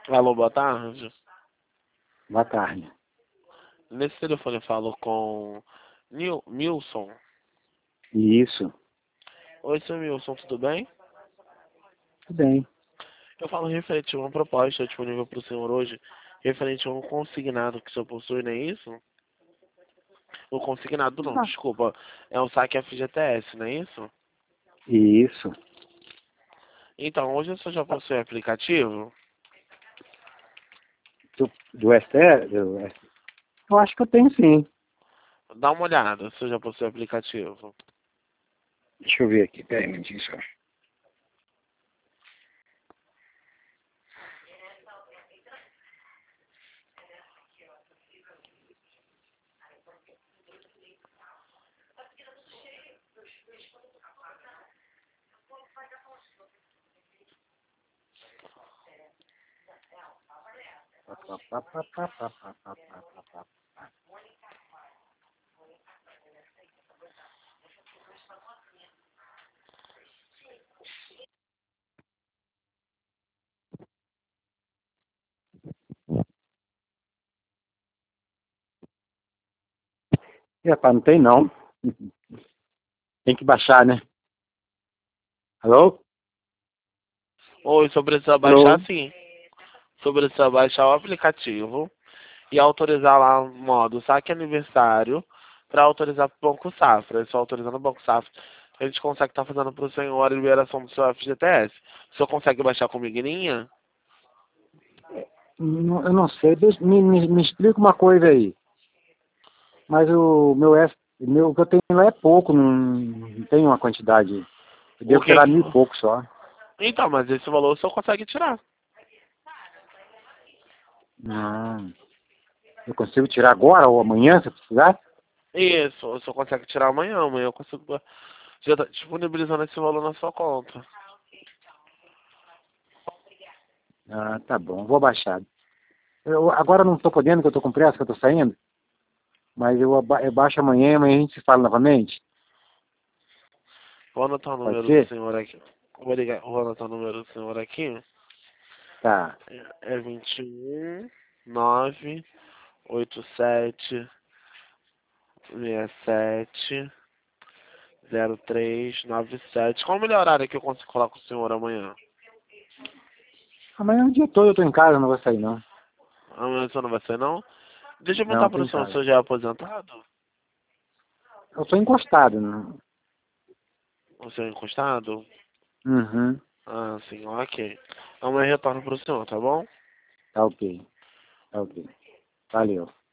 Alô, boa tarde. Boa tarde. Nesse telefone eu falo com Milson. Isso, Oi, seu Milson, tudo bem? tudo bem. Eu falo referente a uma proposta disponível para o senhor hoje, referente a um consignado que o senhor possui, não é isso? O consignado não, Ah, desculpa. É um saque FGTS, não é isso? isso. Então, hoje o senhor já possui aplicativo? Do STR? Eu acho que eu tenho sim. Dá uma olhada se o senhor já possui aplicativo. Deixa eu ver aqui, peraí um minutinho só. Ih, rapaz, não tem não. Tem que baixar, né? Alô? Ou o senhor precisa baixar Alô? sim. O senhor precisa baixar o aplicativo e autorizar lá o modo saque aniversário para autorizar para o Banco Safra. Só autorizando o Banco Safra, a gente consegue estar fazendo para o senhor a liberação do seu FGTS. O senhor consegue baixar com migrinha? Eu não sei. Me explica uma coisa aí. Mas o meu que eu tenho lá é pouco, não tem uma quantidade. Eu O devo que tirar que... 1.000 e pouco só. Então, mas esse valor o senhor consegue tirar. Ah, eu consigo tirar agora ou amanhã, se eu precisar? Isso, o senhor consegue tirar amanhã. Amanhã eu consigo já tá disponibilizando esse valor na sua conta. Ah, tá bom. Vou baixar. Eu agora não estou podendo, que eu estou com pressa, que eu estou saindo. Mas eu baixo amanhã e amanhã a gente se fala novamente. Vou anotar o Pode número do ser? senhor aqui. Vou anotar o número do senhor aqui. Tá. É 21 9 87 67 0397. Qual o melhor horário que eu consigo falar com o senhor amanhã? Amanhã o dia todo eu estou em casa, não vou sair não. Amanhã o senhor não vai ser, não? Deixa eu Não, perguntar estou para o em senhor, o casa. senhor já é aposentado? Eu estou encostado. Não. O senhor é encostado? Uhum. Ah, sim, ok. Amanhã eu retorno para o senhor, tá bom? Tá ok. Tá ok. Valeu.